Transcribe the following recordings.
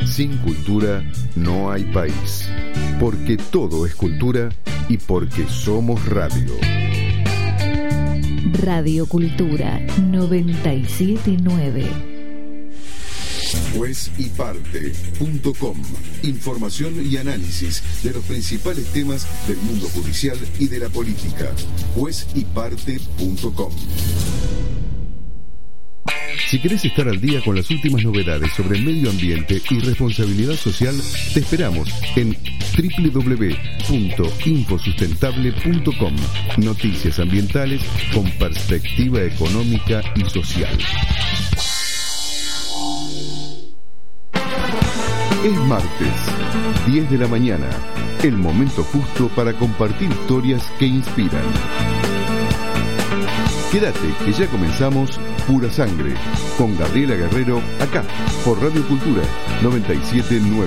Sin cultura no hay país. Porque todo es cultura y porque somos radio. Radio Cultura 979. Juezyparte.com. Información y análisis de los principales temas del mundo judicial y de la política. Juezyparte.com. Si querés estar al día con las últimas novedades sobre el medio ambiente y responsabilidad social, te esperamos en www.infosustentable.com. Noticias ambientales con perspectiva económica y social. Es martes, 10 de la mañana, el momento justo para compartir historias que inspiran. Quédate, que ya comenzamos Pura Sangre, con Gabriela Guerrero, acá, por Radio Cultura 979.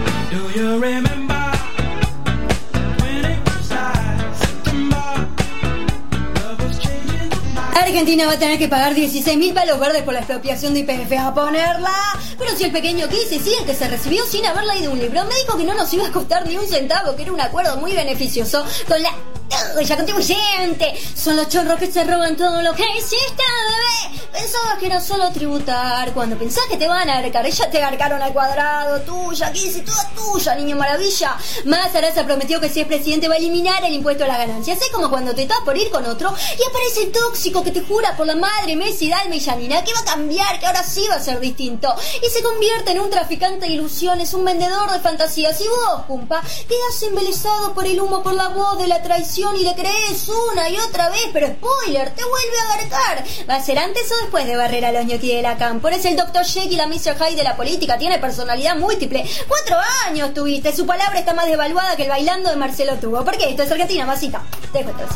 Argentina va a tener que pagar 16.000 palos verdes por la expropiación de YPF a ponerla. Pero si el pequeño Kiss decía que se recibió sin haber leído un libro, me dijo que no nos iba a costar ni un centavo, que era un acuerdo muy beneficioso con la contribuyente. Son los chorros que se roban todo lo que hiciste, bebé. Pensabas que era solo tributar. Cuando pensás que te van a arcar, ya te arcaron al cuadrado. Tuya, Kiss, toda tuya, niño maravilla. Más Sarasa prometió que si es presidente va a eliminar el impuesto a las ganancias. Es como cuando te estás por ir con otro y aparece el tóxico que te jura por la madre, Messi, Dalma y Janina que va a cambiar, que ahora sí va a ser distinto. Y se convierte en un traficante de ilusiones, un vendedor de fantasías. Y vos, cumpa, quedás embelesado por el humo, por la voz de la traición y le crees una y otra vez, pero spoiler, te vuelve a agarcar. ¿Va a ser antes o después de barrer a los ñoquis de la Cámpora? Es el Dr. Jekyll y la Mr. Hyde de la política, tiene personalidad múltiple. 4 años tuviste, su palabra está más devaluada que el bailando de Marcelo Tubo. ¿Por qué? Esto es Argentina, masita. Dejo entonces.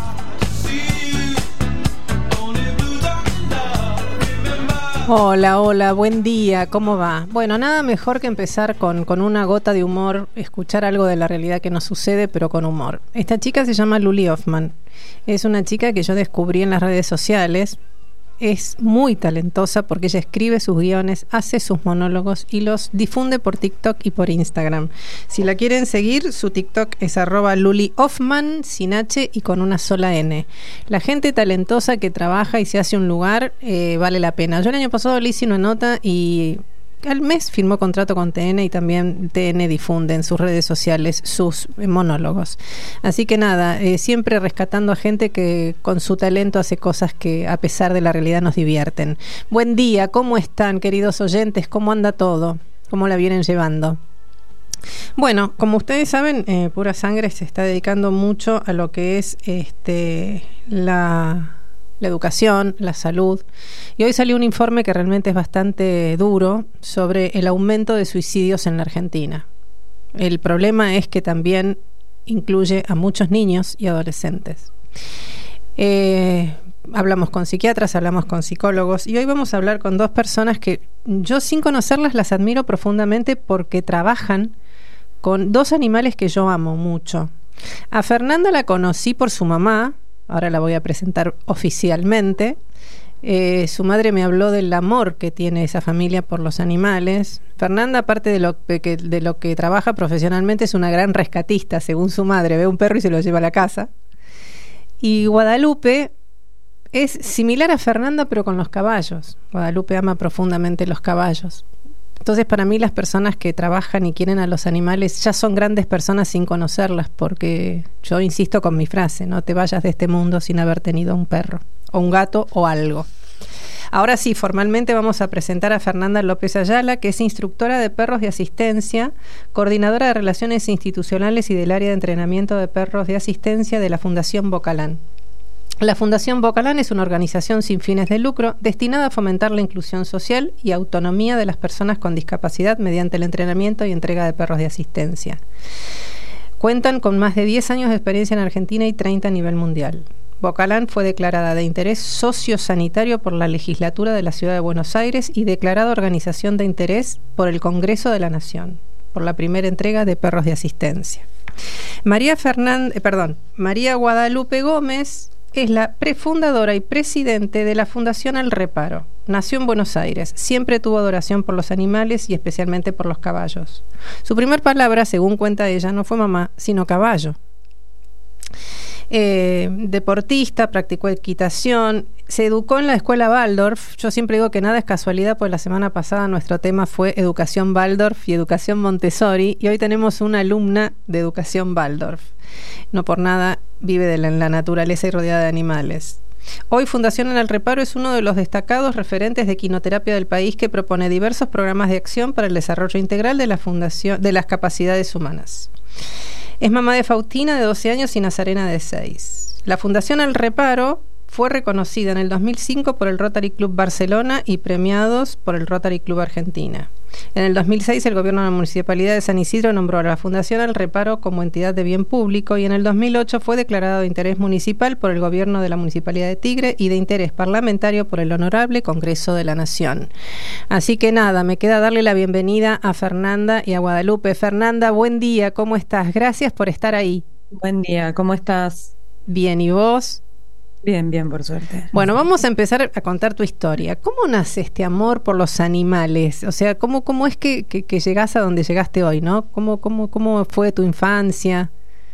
Hola, buen día, ¿cómo va? Bueno, nada mejor que empezar con una gota de humor, escuchar algo de la realidad que nos sucede, pero con humor. Esta chica se llama Luli Hoffman, es una chica que yo descubrí en las redes sociales. Es muy talentosa porque ella escribe sus guiones, hace sus monólogos y los difunde por TikTok y por Instagram. Si la quieren seguir, su TikTok es @LuliHoffman, sin H y con una sola N. La gente talentosa que trabaja y se hace un lugar vale la pena. Yo el año pasado le hice una nota y al mes firmó contrato con TN y también TN difunde en sus redes sociales sus monólogos. Así que nada, siempre rescatando a gente que con su talento hace cosas que a pesar de la realidad nos divierten. Buen día, ¿cómo están, queridos oyentes? ¿Cómo anda todo? ¿Cómo la vienen llevando? Bueno, como ustedes saben, Pura Sangre se está dedicando mucho a lo que es la educación, la salud. Y hoy salió un informe que realmente es bastante duro sobre el aumento de suicidios en la Argentina. El problema es que también incluye a muchos niños y adolescentes. Hablamos con psiquiatras, hablamos con psicólogos y hoy vamos a hablar con 2 personas que yo, sin conocerlas, las admiro profundamente porque trabajan con 2 animales que yo amo mucho. A Fernanda la conocí por su mamá. Ahora la voy a presentar oficialmente. Su madre me habló del amor que tiene esa familia por los animales. Fernanda, aparte de lo que trabaja profesionalmente, es una gran rescatista, según su madre. Ve un perro y se lo lleva a la casa. Y Guadalupe es similar a Fernanda, pero con los caballos. Guadalupe ama profundamente los caballos. Entonces, para mí, las personas que trabajan y quieren a los animales ya son grandes personas sin conocerlas, porque yo insisto con mi frase: no te vayas de este mundo sin haber tenido un perro, o un gato, o algo. Ahora sí, formalmente vamos a presentar a Fernanda López Ayala, que es instructora de perros de asistencia, coordinadora de relaciones institucionales y del área de entrenamiento de perros de asistencia de la Fundación Bocalán. La Fundación Bocalán es una organización sin fines de lucro destinada a fomentar la inclusión social y autonomía de las personas con discapacidad mediante el entrenamiento y entrega de perros de asistencia. Cuentan con más de 10 años de experiencia en Argentina y 30 a nivel mundial. Bocalán fue declarada de interés sociosanitario por la legislatura de la Ciudad de Buenos Aires y declarada organización de interés por el Congreso de la Nación, por la primera entrega de perros de asistencia. María Guadalupe Gómez es la prefundadora y presidente de la Fundación El Reparo, Nació en Buenos Aires. Siempre tuvo adoración por los animales y especialmente por los caballos. Su primer palabra, según cuenta ella, no fue mamá, sino caballo. Deportista, practicó equitación, se educó en la escuela Waldorf. Yo siempre digo que nada es casualidad, pues la semana pasada nuestro tema fue educación Waldorf y educación Montessori, y hoy tenemos una alumna de educación Waldorf. No por nada vive de la naturaleza y rodeada de animales. Hoy Fundación En el Reparo es uno de los destacados referentes de equinoterapia del país, que propone diversos programas de acción para el desarrollo integral de la fundación de las capacidades humanas. Es mamá de Faustina, de 12 años, y Nazarena, de 6. La Fundación El Reparo fue reconocida en el 2005 por el Rotary Club Barcelona y premiados por el Rotary Club Argentina. En el 2006 el gobierno de la Municipalidad de San Isidro nombró a la Fundación El Reparo como entidad de bien público, y en el 2008 fue declarado de interés municipal por el gobierno de la Municipalidad de Tigre y de interés parlamentario por el Honorable Congreso de la Nación. Así que nada, me queda darle la bienvenida a Fernanda y a Guadalupe. Fernanda, buen día, ¿cómo estás? Gracias por estar ahí. Buen día, ¿cómo estás? Bien, ¿y vos? Bien, bien, por suerte. Bueno, vamos a empezar a contar tu historia. ¿Cómo nace este amor por los animales? O sea, ¿cómo es que llegás a donde llegaste hoy, no? ¿Cómo fue tu infancia?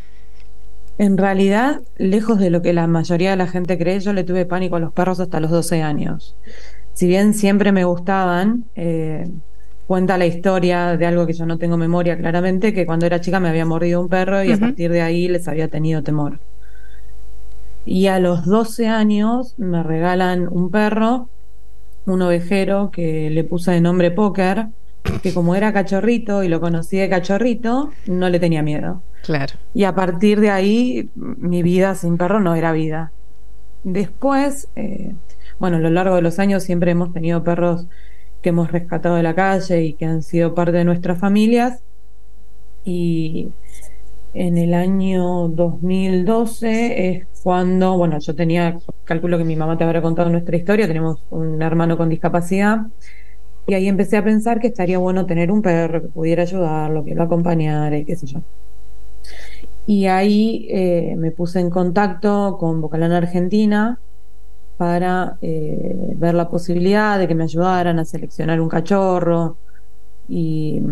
En realidad, lejos de lo que la mayoría de la gente cree, yo le tuve pánico a los perros hasta los 12 años. Si bien siempre me gustaban, cuenta la historia de algo que yo no tengo memoria claramente, que cuando era chica me había mordido un perro y a partir de ahí les había tenido temor. Y a los 12 años me regalan un perro, un ovejero que le puse de nombre Póker, que como era cachorrito y lo conocí de cachorrito, no le tenía miedo. Claro. Y a partir de ahí, mi vida sin perro no era vida. Después, a lo largo de los años siempre hemos tenido perros que hemos rescatado de la calle y que han sido parte de nuestras familias. Y en el año 2012 es cuando, yo calculo que mi mamá te habrá contado nuestra historia, tenemos un hermano con discapacidad, y ahí empecé a pensar que estaría bueno tener un perro que pudiera ayudarlo, que lo acompañara y qué sé yo. Y ahí me puse en contacto con Bocalán Argentina para ver la posibilidad de que me ayudaran a seleccionar un cachorro y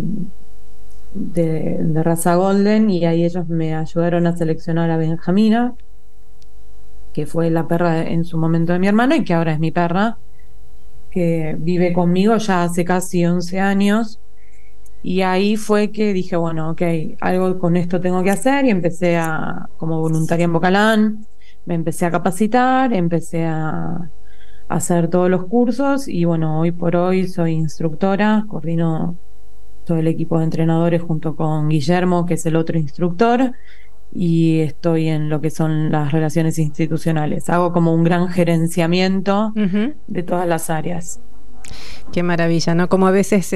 de raza Golden, y ahí ellos me ayudaron a seleccionar a Benjamina, que fue la perra en su momento de mi hermano y que ahora es mi perra, que vive conmigo ya hace casi 11 años. Y ahí fue que dije, algo con esto tengo que hacer, y empecé como voluntaria en Bocalán, me empecé a capacitar, empecé a hacer todos los cursos, y hoy por hoy soy instructora, coordino todo el equipo de entrenadores junto con Guillermo, que es el otro instructor, y estoy en lo que son las relaciones institucionales. Hago como un gran gerenciamiento de todas las áreas. Qué maravilla, ¿no? Como a veces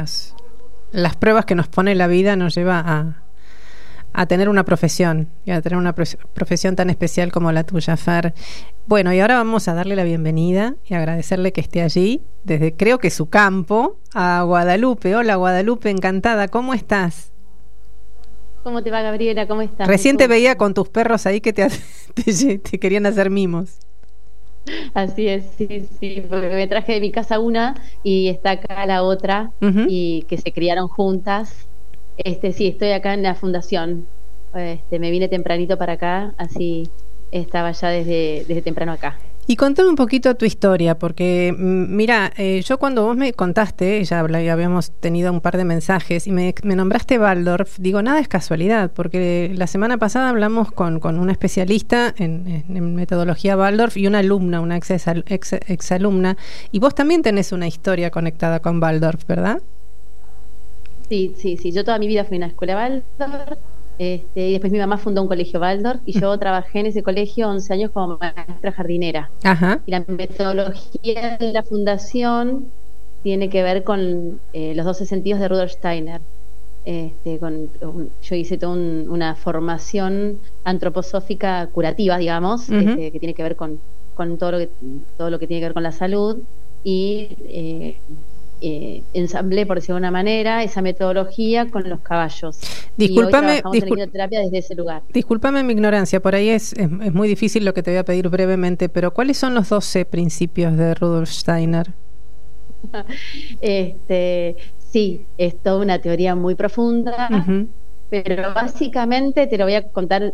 las pruebas que nos pone la vida nos lleva a tener una profesión, y a tener una profesión tan especial como la tuya, Fer. Bueno, y ahora vamos a darle la bienvenida y agradecerle que esté allí, desde creo que su campo, a Guadalupe. Hola, Guadalupe, encantada, ¿cómo estás? ¿Cómo te va, Gabriela? ¿Cómo estás? Recién te veía con tus perros ahí que te querían hacer mimos. Así es, sí, porque me traje de mi casa una y está acá la otra, y que se criaron juntas. Sí, estoy acá en la fundación. Me vine tempranito para acá, así estaba ya desde temprano acá. Y contame un poquito tu historia, porque mira, yo cuando vos me contaste, ya habíamos tenido un par de mensajes y me nombraste Waldorf, digo, nada es casualidad, porque la semana pasada hablamos con una especialista en metodología Waldorf y una alumna, una exalumna, y vos también tenés una historia conectada con Waldorf, ¿verdad? Sí, yo toda mi vida fui a una escuela Waldorf. Y después mi mamá fundó un colegio Waldorf y yo trabajé en ese colegio 11 años como maestra jardinera. Ajá. Y la metodología de la fundación tiene que ver con los 12 sentidos de Rudolf Steiner. Yo hice toda una formación antroposófica curativa, digamos, que tiene que ver con todo lo que tiene que ver con la salud, y ensamblé, por decirlo de una manera, esa metodología con los caballos. Discúlpame, en equinoterapia desde ese lugar. Discúlpame mi ignorancia, por ahí es muy difícil lo que te voy a pedir brevemente, pero ¿cuáles son los 12 principios de Rudolf Steiner? Sí, es toda una teoría muy profunda, pero básicamente te lo voy a contar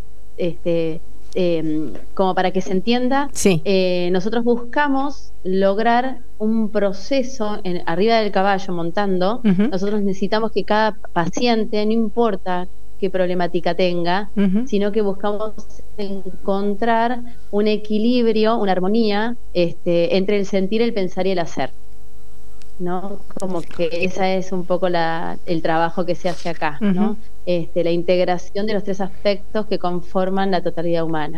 como para que se entienda. Sí. Nosotros buscamos lograr un proceso arriba del caballo montando. Nosotros necesitamos que cada paciente, no importa qué problemática tenga, sino que buscamos encontrar un equilibrio, una armonía entre el sentir, el pensar y el hacer, ¿no? Como que esa es un poco el trabajo que se hace acá, ¿no? La integración de los 3 aspectos que conforman la totalidad humana.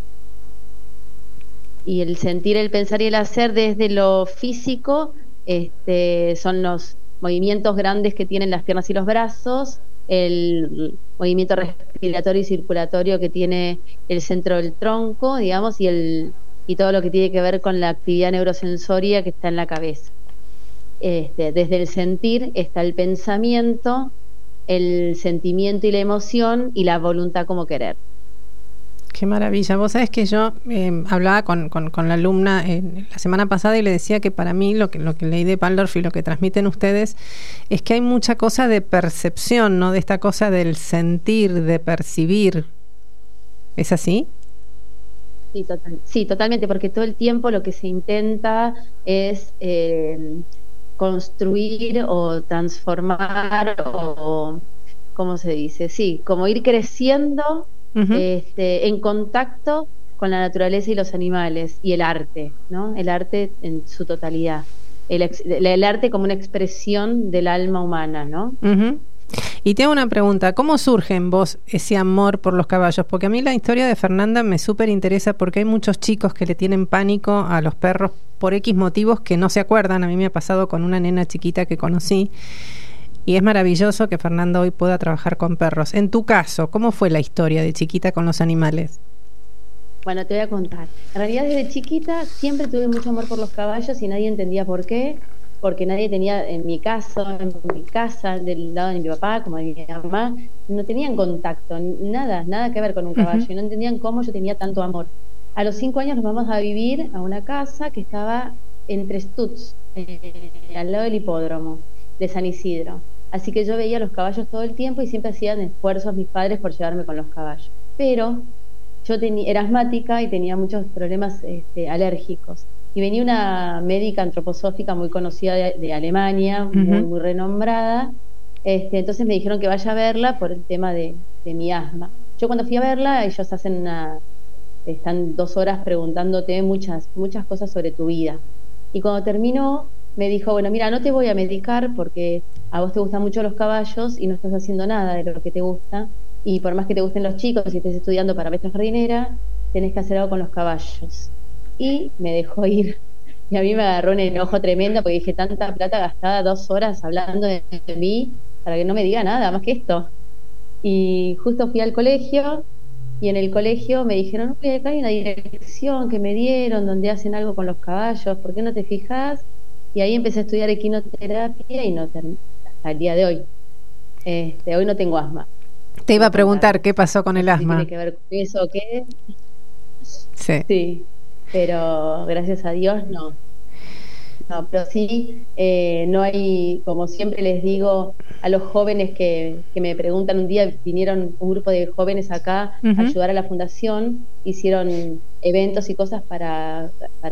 Y el sentir, el pensar y el hacer desde lo físico son los movimientos grandes que tienen las piernas y los brazos, el movimiento respiratorio y circulatorio que tiene el centro del tronco, digamos, y todo lo que tiene que ver con la actividad neurosensoria que está en la cabeza. Desde el sentir está el pensamiento, el sentimiento y la emoción, y la voluntad como querer. Qué maravilla. Vos sabés que yo hablaba con la alumna la semana pasada y le decía que para mí lo que leí de Waldorf y lo que transmiten ustedes es que hay mucha cosa de percepción, ¿no? De esta cosa del sentir, de percibir. ¿Es así? Sí, totalmente, porque todo el tiempo lo que se intenta es construir o transformar o ¿cómo se dice? Sí, como ir creciendo en contacto con la naturaleza y los animales y el arte, ¿no? El arte en su totalidad. El arte como una expresión del alma humana, ¿no? Y tengo una pregunta, ¿cómo surge en vos ese amor por los caballos? Porque a mí la historia de Fernanda me súper interesa porque hay muchos chicos que le tienen pánico a los perros por X motivos que no se acuerdan. A mí me ha pasado con una nena chiquita que conocí y es maravilloso que Fernanda hoy pueda trabajar con perros. En tu caso, ¿cómo fue la historia de chiquita con los animales? Bueno, te voy a contar. En realidad desde chiquita siempre tuve mucho amor por los caballos y nadie entendía por qué. Porque nadie tenía, en mi casa, del lado de mi papá, como de mi mamá, no tenían contacto, nada que ver con un caballo, y no entendían cómo yo tenía tanto amor. A los 5 años nos vamos a vivir a una casa que estaba entre Stutz, al lado del hipódromo de San Isidro. Así que yo veía los caballos todo el tiempo y siempre hacían esfuerzos mis padres por llevarme con los caballos. Pero yo era asmática y tenía muchos problemas alérgicos. Y venía una médica antroposófica muy conocida de Alemania, muy renombrada. Entonces me dijeron que vaya a verla por el tema de mi asma. Yo cuando fui a verla, ellos están 2 horas preguntándote muchas cosas sobre tu vida. Y cuando terminó, me dijo, bueno, mira, no te voy a medicar porque a vos te gustan mucho los caballos y no estás haciendo nada de lo que te gusta. Y por más que te gusten los chicos y estés estudiando para maestra jardinera, tenés que hacer algo con los caballos. Y me dejó ir. Y a mí me agarró un enojo tremendo porque dije, tanta plata gastada, 2 horas hablando de mí para que no me diga nada más que esto. Y justo fui al colegio y en el colegio me dijeron, oye, acá hay una dirección que me dieron donde hacen algo con los caballos, ¿por qué no te fijas? Y ahí empecé a estudiar equinoterapia y no hasta el día de hoy. Hoy no tengo asma. Te iba a preguntar qué pasó con el asma. ¿Tiene que ver con eso o qué? Sí. Pero gracias a Dios no, pero sí, no hay, como siempre les digo a los jóvenes que me preguntan, un día vinieron un grupo de jóvenes acá a ayudar a la fundación, hicieron eventos y cosas para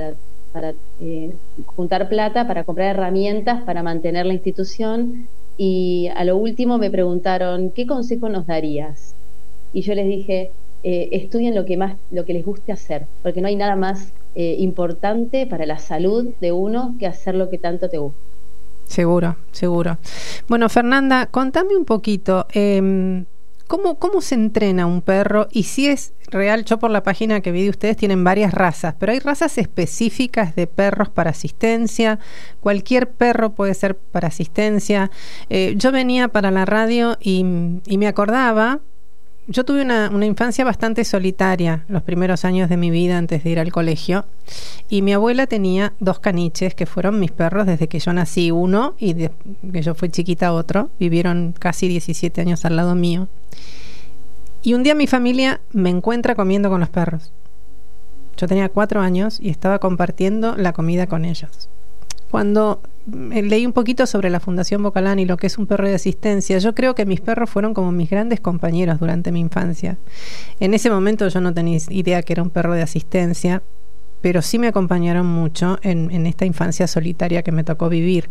juntar plata, para comprar herramientas, para mantener la institución, y a lo último me preguntaron, ¿qué consejo nos darías? Y yo les dije, estudien lo que les guste hacer, porque no hay nada más importante para la salud de uno que hacer lo que tanto te gusta. Seguro. Bueno, Fernanda, contame un poquito, ¿cómo se entrena un perro? Y si es real, yo por la página que vi de ustedes tienen varias razas, pero hay razas específicas de perros para asistencia, cualquier perro puede ser para asistencia. Yo venía para la radio y me acordaba. Yo tuve una infancia bastante solitaria los primeros años de mi vida antes de ir al colegio, y mi abuela tenía 2 caniches que fueron mis perros desde que yo nací, uno y que yo fui chiquita otro, vivieron casi 17 años al lado mío, y un día mi familia me encuentra comiendo con los perros. Yo tenía 4 años y estaba compartiendo la comida con ellos. Cuando leí un poquito sobre la Fundación Bocalán y lo que es un perro de asistencia. Yo creo que mis perros fueron como mis grandes compañeros durante mi infancia. En ese momento yo no tenía idea que era un perro de asistencia, pero sí me acompañaron mucho en esta infancia solitaria que me tocó vivir.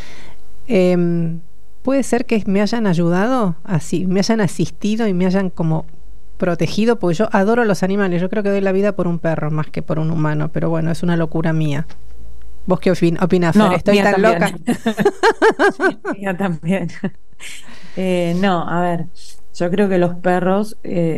Puede ser que me hayan ayudado, así, me hayan asistido y me hayan como protegido, porque yo adoro los animales. Yo creo que doy la vida por un perro más que por un humano, pero bueno, es una locura mía. ¿Vos qué opinás, Fer? No, ¿Estoy tan también. loca? Mía también. No, a ver, yo creo que los perros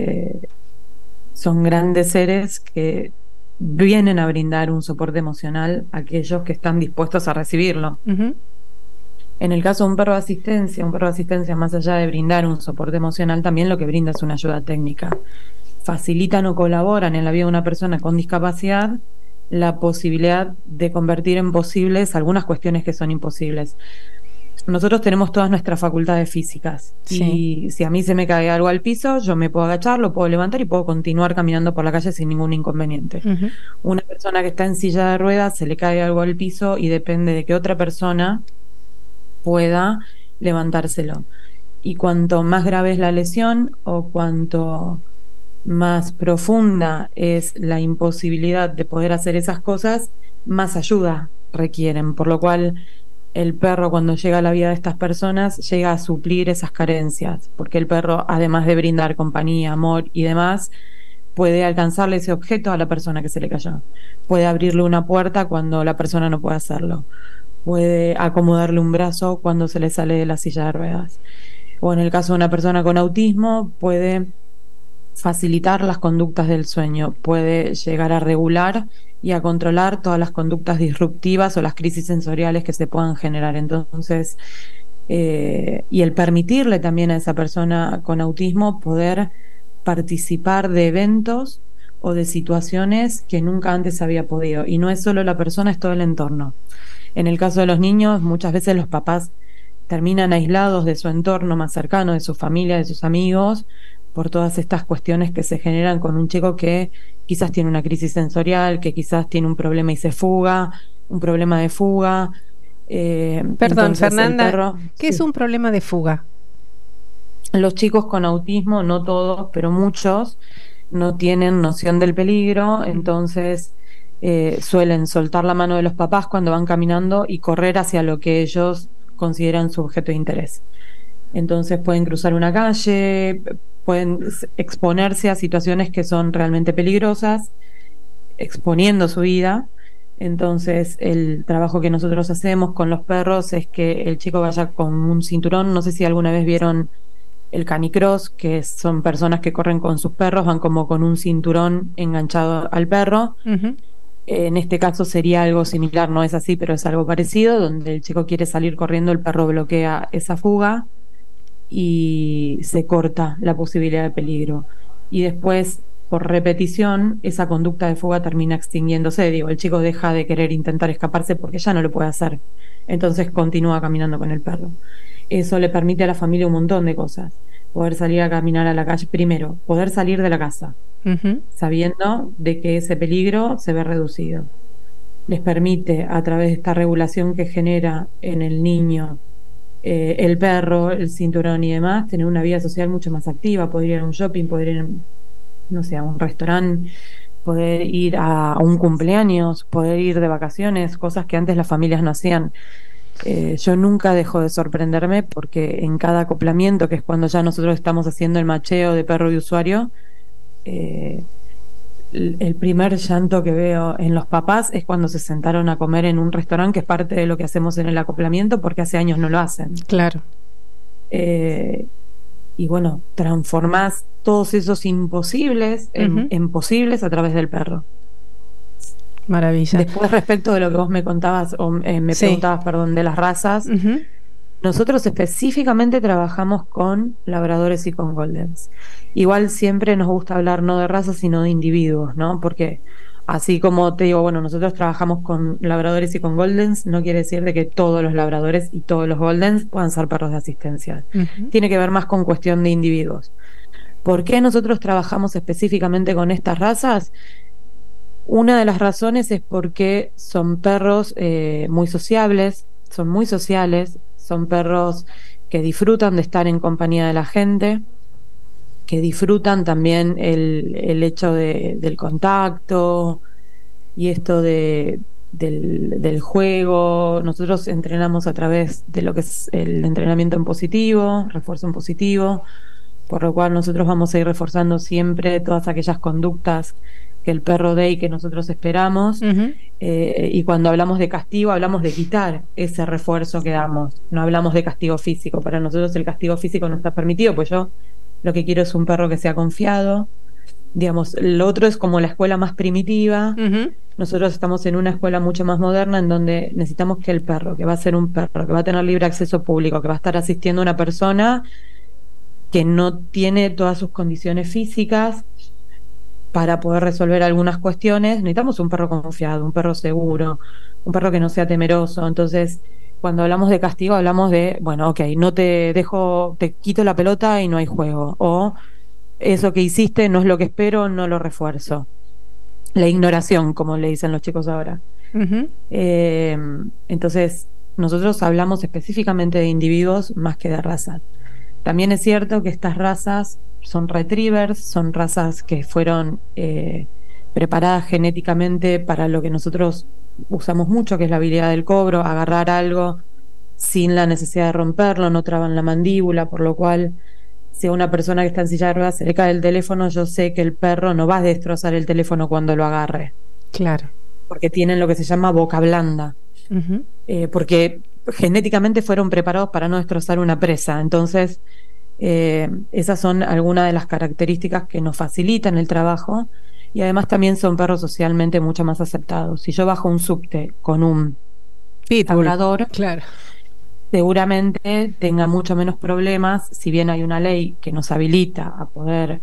son grandes seres que vienen a brindar un soporte emocional a aquellos que están dispuestos a recibirlo. Uh-huh. En el caso de un perro de asistencia, más allá de brindar un soporte emocional, también lo que brinda es una ayuda técnica. Facilitan o colaboran en la vida de una persona con discapacidad la posibilidad de convertir en posibles algunas cuestiones que son imposibles. Nosotros tenemos todas nuestras facultades físicas, sí. Y si a mí se me cae algo al piso, yo me puedo agachar, lo puedo levantar y puedo continuar caminando por la calle sin ningún inconveniente. Uh-huh. Una persona que está en silla de ruedas, se le cae algo al piso y depende de que otra persona pueda levantárselo. Y cuanto más grave es la lesión o cuanto más profunda es la imposibilidad de poder hacer esas cosas, más ayuda requieren, por lo cual el perro, cuando llega a la vida de estas personas, llega a suplir esas carencias, porque el perro, además de brindar compañía, amor y demás, puede alcanzarle ese objeto a la persona que se le cayó, puede abrirle una puerta cuando la persona no puede hacerlo, puede acomodarle un brazo cuando se le sale de la silla de ruedas, o en el caso de una persona con autismo, puede facilitar las conductas del sueño, puede llegar a regular y a controlar todas las conductas disruptivas o las crisis sensoriales que se puedan generar. Entonces, y el permitirle también a esa persona con autismo poder participar de eventos o de situaciones que nunca antes había podido. Y no es solo la persona, es todo el entorno. En el caso de los niños, muchas veces los papás terminan aislados de su entorno más cercano, de su familia, de sus amigos, por todas estas cuestiones que se generan con un chico que quizás tiene una crisis sensorial, que quizás tiene un problema y se fuga, un problema de fuga. Perdón, Fernanda, ¿qué es un problema de fuga? Los chicos con autismo, no todos, pero muchos, no tienen noción del peligro, entonces suelen soltar la mano de los papás cuando van caminando y correr hacia lo que ellos consideran su objeto de interés. Entonces pueden cruzar una calle, pueden exponerse a situaciones que son realmente peligrosas, exponiendo su vida. Entonces el trabajo que nosotros hacemos con los perros es que el chico vaya con un cinturón. No sé si alguna vez vieron el canicross, que son personas que corren con sus perros, van como con un cinturón enganchado al perro. Uh-huh. En este caso sería algo similar, no es así, pero es algo parecido, donde el chico quiere salir corriendo, el perro bloquea esa fuga y se corta la posibilidad de peligro. Y después, por repetición, esa conducta de fuga termina extinguiéndose. Digo, el chico deja de querer intentar escaparse porque ya no lo puede hacer. Entonces continúa caminando con el perro. Eso le permite a la familia un montón de cosas. Poder salir a caminar a la calle. Primero, poder salir de la casa, uh-huh, sabiendo de que ese peligro se ve reducido. Les permite, a través de esta regulación que genera en el niño el perro, el cinturón y demás, tener una vida social mucho más activa, poder ir a un shopping, poder ir, no sé, a un restaurante, poder ir a un cumpleaños, poder ir de vacaciones, cosas que antes las familias no hacían. Yo nunca dejo de sorprenderme porque en cada acoplamiento, que es cuando ya nosotros estamos haciendo el macheo de perro y usuario, el primer llanto que veo en los papás es cuando se sentaron a comer en un restaurante, que es parte de lo que hacemos en el acoplamiento, porque hace años no lo hacen. Claro. Y bueno, transformás todos esos imposibles en posibles a través del perro. Maravilla. Después, respecto de lo que vos me contabas, o me preguntabas, perdón, de las razas, uh-huh, nosotros específicamente trabajamos con labradores y con goldens. Igual siempre nos gusta hablar no de razas, sino de individuos, ¿no? Porque así como te digo, bueno, nosotros trabajamos con labradores y con goldens, no quiere decir de que todos los labradores y todos los goldens puedan ser perros de asistencia. Uh-huh. Tiene que ver más con cuestión de individuos. ¿Por qué nosotros trabajamos específicamente con estas razas? Una de las razones es porque son perros muy sociables, son muy sociales, son perros que disfrutan de estar en compañía de la gente, que disfrutan también el hecho del contacto y esto del juego. Nosotros entrenamos a través de lo que es el entrenamiento en positivo, refuerzo en positivo, por lo cual nosotros vamos a ir reforzando siempre todas aquellas conductas que el perro dé y que nosotros esperamos. Uh-huh. Y cuando hablamos de castigo, hablamos de quitar ese refuerzo que damos, no hablamos de castigo físico. Para nosotros el castigo físico no está permitido, pues yo lo que quiero es un perro que sea confiado. Digamos, lo otro es como la escuela más primitiva. Uh-huh. Nosotros estamos en una escuela mucho más moderna, en donde necesitamos que el perro, que va a ser un perro, que va a tener libre acceso público, que va a estar asistiendo a una persona que no tiene todas sus condiciones físicas para poder resolver algunas cuestiones, necesitamos un perro confiado, un perro seguro, un perro que no sea temeroso. Entonces, cuando hablamos de castigo, hablamos de, bueno, ok, no te dejo, te quito la pelota y no hay juego, o eso que hiciste no es lo que espero, no lo refuerzo. La ignoración, como le dicen los chicos ahora. Uh-huh. Entonces, nosotros hablamos específicamente de individuos más que de razas. También es cierto que estas razas son retrievers, son razas que fueron preparadas genéticamente para lo que nosotros usamos mucho, que es la habilidad del cobro, agarrar algo sin la necesidad de romperlo, no traban la mandíbula, por lo cual si a una persona que está en silla de ruedas se le cae el teléfono, yo sé que el perro no va a destrozar el teléfono cuando lo agarre. Claro. Porque tienen lo que se llama boca blanda. Uh-huh. Porque genéticamente fueron preparados para no destrozar una presa. Entonces, esas son algunas de las características que nos facilitan el trabajo, y además también son perros socialmente mucho más aceptados. Si yo bajo un subte con un labrador, claro, seguramente tenga mucho menos problemas, si bien hay una ley que nos habilita a poder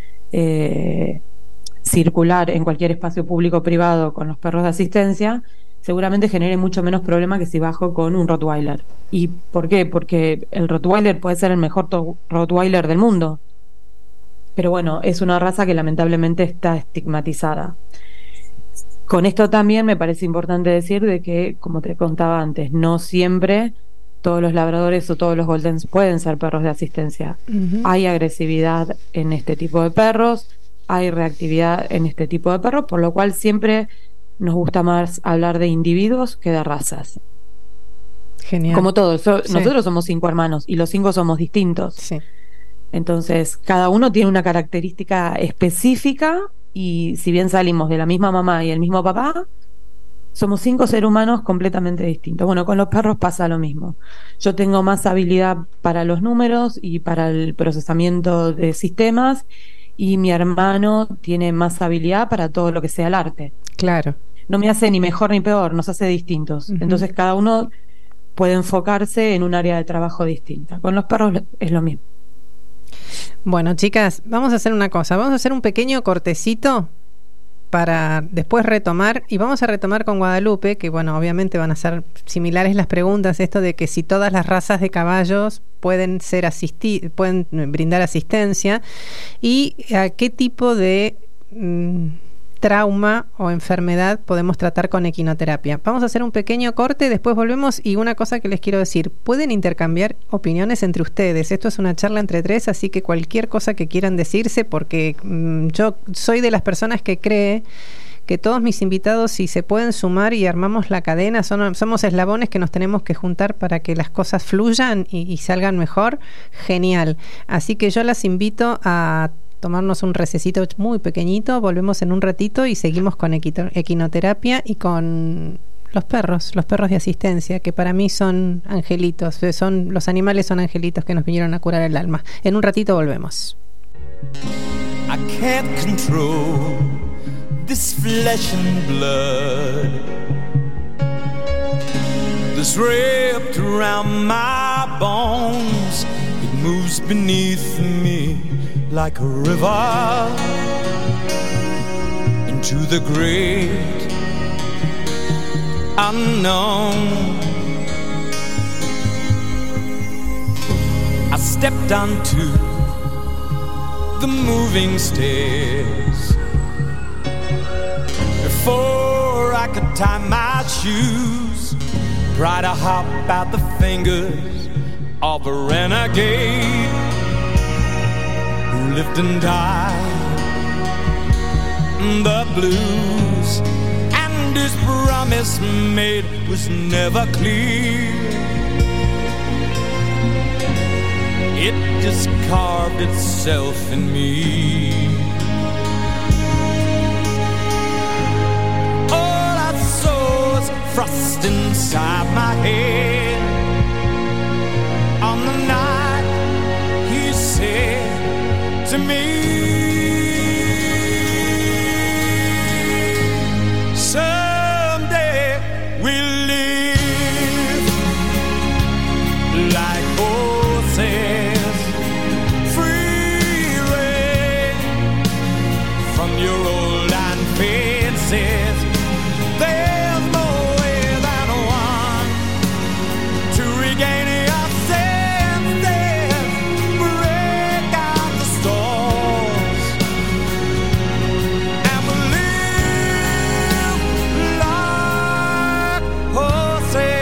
circular en cualquier espacio público o privado con los perros de asistencia, seguramente genere mucho menos problema que si bajo con un Rottweiler. ¿Y por qué? Porque el Rottweiler puede ser el mejor Rottweiler del mundo, pero bueno, es una raza que lamentablemente está estigmatizada. Con esto también me parece importante decir de que, como te contaba antes, no siempre todos los labradores o todos los goldens pueden ser perros de asistencia. Uh-huh. Hay agresividad en este tipo de perros, hay reactividad en este tipo de perros, por lo cual siempre nos gusta más hablar de individuos que de razas. Genial. Como todos, Sí. Nosotros somos 5 hermanos y los 5 somos distintos. Sí. Entonces, cada uno tiene una característica específica, y si bien salimos de la misma mamá y el mismo papá, somos 5 seres humanos completamente distintos. Bueno, con los perros pasa lo mismo. Yo tengo más habilidad para los números y para el procesamiento de sistemas, y mi hermano tiene más habilidad para todo lo que sea el arte. Claro. No me hace ni mejor ni peor, nos hace distintos. Uh-huh. Entonces cada uno puede enfocarse en un área de trabajo distinta. Con los perros es lo mismo. Bueno, chicas, vamos a hacer una cosa. Vamos a hacer un pequeño cortecito para después retomar, y vamos a retomar con Guadalupe, que bueno, obviamente van a ser similares las preguntas, esto de que si todas las razas de caballos pueden pueden brindar asistencia, y a qué tipo de trauma o enfermedad podemos tratar con equinoterapia. Vamos a hacer un pequeño corte, después volvemos. Y una cosa que les quiero decir, pueden intercambiar opiniones entre ustedes. Esto es una charla entre 3, así que cualquier cosa que quieran decirse, porque yo soy de las personas que cree que todos mis invitados, si se pueden sumar y armamos la cadena, somos eslabones que nos tenemos que juntar para que las cosas fluyan y salgan mejor. Genial. Así que yo las invito a tomarnos un recesito muy pequeñito, volvemos en un ratito y seguimos con equinoterapia y con los perros de asistencia, que para mí son angelitos, los animales son angelitos que nos vinieron a curar el alma. En un ratito volvemos. I can't control this flesh and blood that's wrapped around my bones. It moves beneath me like a river into the great unknown. I stepped onto the moving stairs before I could tie my shoes. try to hop out the fingers of a renegade who lived and died in the blues, and his promise made was never clear. It just carved itself in me. All I saw was frost inside my head on the night he said to me, someday we'll live like horses, free rein from your old line fences. There's more way than one to regain your senses. Break out the stores and we'll live like horses.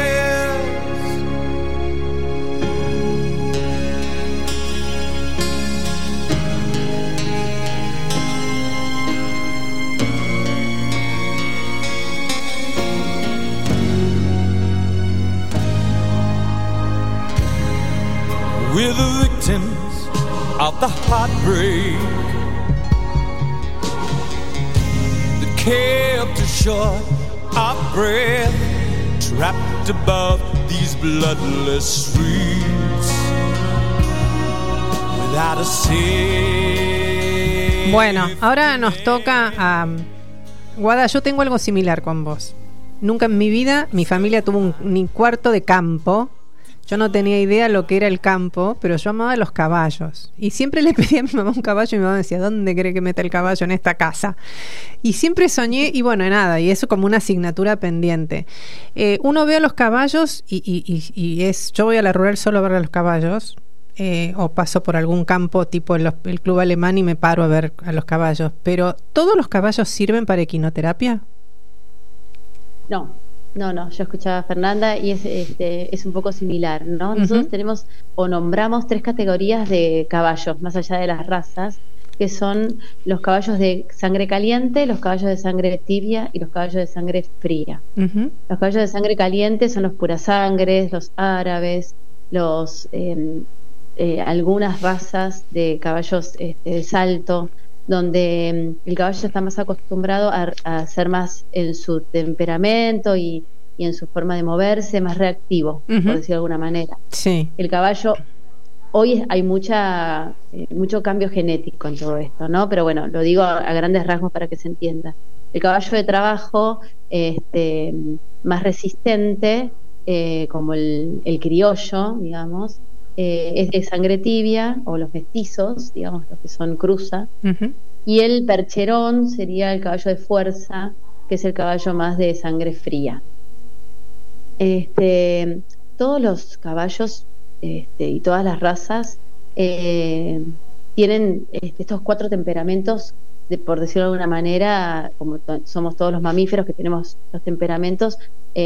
We're the victims of the heartbreak that kept us short of breath, trapped above these bloodless streets without a say. Bueno, ahora nos toca a... Guada, yo tengo algo similar con vos. Nunca en mi vida mi familia tuvo ni cuarto de campo. Yo no tenía idea lo que era el campo, pero yo amaba los caballos. Y siempre le pedí a mi mamá un caballo y mi mamá me decía, ¿dónde cree que meta el caballo en esta casa? Y siempre soñé, y bueno, nada, y eso como una asignatura pendiente. Uno ve a los caballos y es, yo voy a la rural solo a ver a los caballos, o paso por algún campo tipo el club alemán y me paro a ver a los caballos. Pero, ¿todos los caballos sirven para equinoterapia? No, yo escuchaba a Fernanda y es un poco similar, ¿no? Nosotros tenemos o nombramos 3 categorías de caballos, más allá de las razas, que son los caballos de sangre caliente, los caballos de sangre tibia y los caballos de sangre fría. Los caballos de sangre caliente son los purasangres, los árabes, algunas razas de caballos de salto, donde el caballo está más acostumbrado a ser más en su temperamento y en su forma de moverse, más reactivo, por decirlo de alguna manera. Sí. El caballo, hoy hay mucho cambio genético en todo esto, ¿no? Pero bueno, lo digo a grandes rasgos para que se entienda. El caballo de trabajo, más resistente, como el criollo, digamos, es de sangre tibia, o los mestizos, digamos, los que son cruza, y el percherón sería el caballo de fuerza, que es el caballo más de sangre fría. Todos los caballos y todas las razas tienen estos 4 temperamentos, por decirlo de alguna manera, como somos todos los mamíferos que tenemos los temperamentos,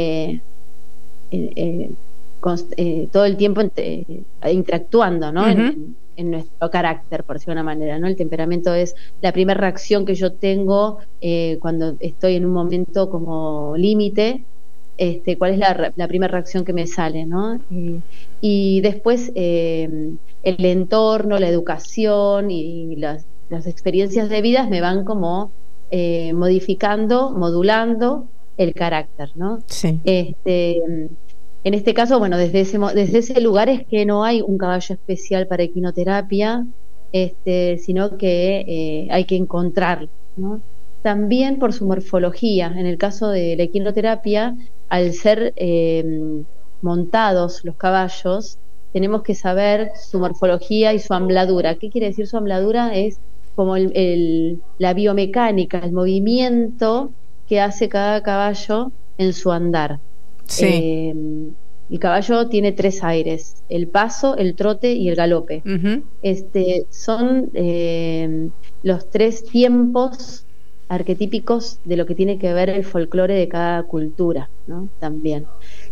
todo el tiempo interactuando, ¿no? En nuestro carácter, por decirlo de una manera, ¿no? El temperamento es la primera reacción que yo tengo cuando estoy en un momento como límite. ¿Cuál es la primera reacción que me sale, ¿no? Y después el entorno, la educación y las experiencias de vida me van como modificando, modulando el carácter, ¿no? Sí. En este caso, bueno, desde ese lugar es que no hay un caballo especial para equinoterapia, sino que hay que encontrarlo, ¿no? También por su morfología. En el caso de la equinoterapia, al ser montados los caballos, tenemos que saber su morfología y su ambladura. ¿Qué quiere decir su ambladura? Es como la biomecánica, el movimiento que hace cada caballo en su andar. Sí. El caballo tiene 3 aires: el paso, el trote y el galope. Son los 3 tiempos arquetípicos de lo que tiene que ver el folclore de cada cultura, ¿no? También.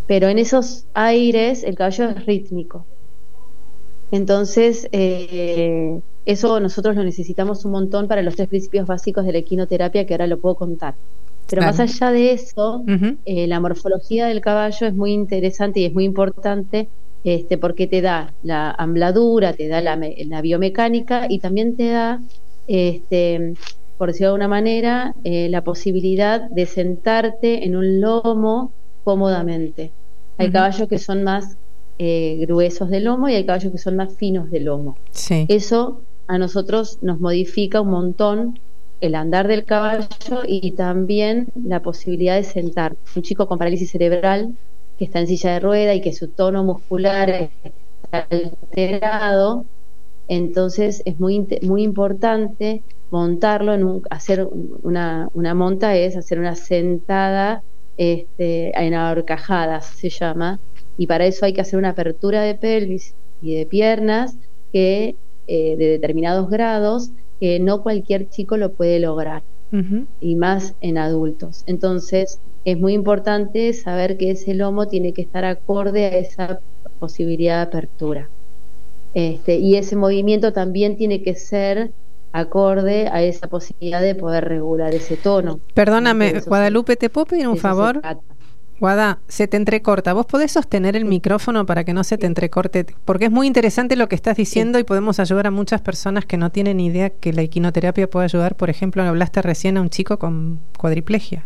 pero en esos aires el caballo es rítmico. Entonces, eso nosotros lo necesitamos un montón para los 3 principios básicos de la equinoterapia, que ahora lo puedo contar. Pero más allá de eso, la morfología del caballo es muy interesante y es muy importante, porque te da la ambladura, te da la biomecánica y también te da, por decirlo de alguna manera, la posibilidad de sentarte en un lomo cómodamente. Hay caballos que son más gruesos de lomo y hay caballos que son más finos de lomo. Sí. Eso a nosotros nos modifica un montón el andar del caballo y también la posibilidad de sentar. Un chico con parálisis cerebral que está en silla de rueda y que su tono muscular está alterado, entonces es muy importante montarlo hacer una monta, es hacer una sentada en ahorcajadas, se llama, y para eso hay que hacer una apertura de pelvis y de piernas que de determinados grados, que no cualquier chico lo puede lograr, y más en adultos. Entonces es muy importante saber que ese lomo tiene que estar acorde a esa posibilidad de apertura, y ese movimiento también tiene que ser acorde a esa posibilidad de poder regular ese tono. Perdóname, Guadalupe, ¿te puedo pedir un favor? Guada, se te entrecorta. ¿Vos podés sostener el micrófono para que no se te entrecorte? Porque es muy interesante lo que estás diciendo y podemos ayudar a muchas personas que no tienen idea que la equinoterapia puede ayudar. Por ejemplo, hablaste recién a un chico con cuadriplegia.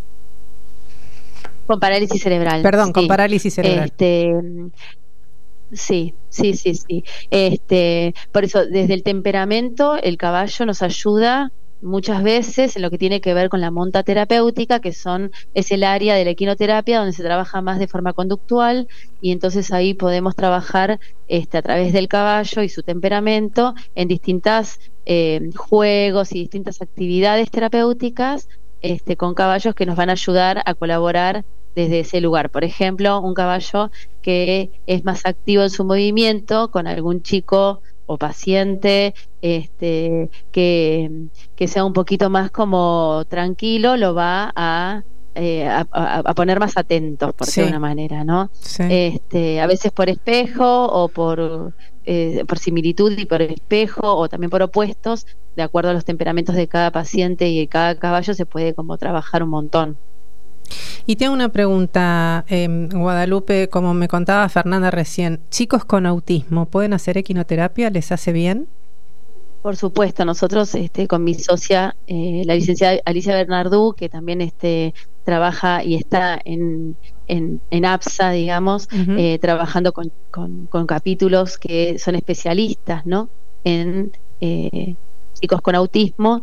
Con parálisis cerebral. Perdón, con parálisis cerebral. Sí. Por eso, desde el temperamento, el caballo nos ayuda muchas veces en lo que tiene que ver con la monta terapéutica, que es el área de la equinoterapia donde se trabaja más de forma conductual, y entonces ahí podemos trabajar a través del caballo y su temperamento en distintas juegos y distintas actividades terapéuticas con caballos que nos van a ayudar a colaborar desde ese lugar. Por ejemplo, un caballo que es más activo en su movimiento con algún chico o paciente que sea un poquito más como tranquilo, lo va a poner más atentos, por decirlo de una manera, ¿no? Sí. A veces por espejo o por similitud y por espejo, o también por opuestos, de acuerdo a los temperamentos de cada paciente y de cada caballo, se puede como trabajar un montón. Y tengo una pregunta, Guadalupe, como me contaba Fernanda recién, ¿chicos con autismo pueden hacer equinoterapia? ¿Les hace bien? Por supuesto, nosotros con mi socia, la licenciada Alicia Bernardú, que también trabaja y está en APSA, digamos, trabajando con capítulos que son especialistas, ¿no? En chicos con autismo,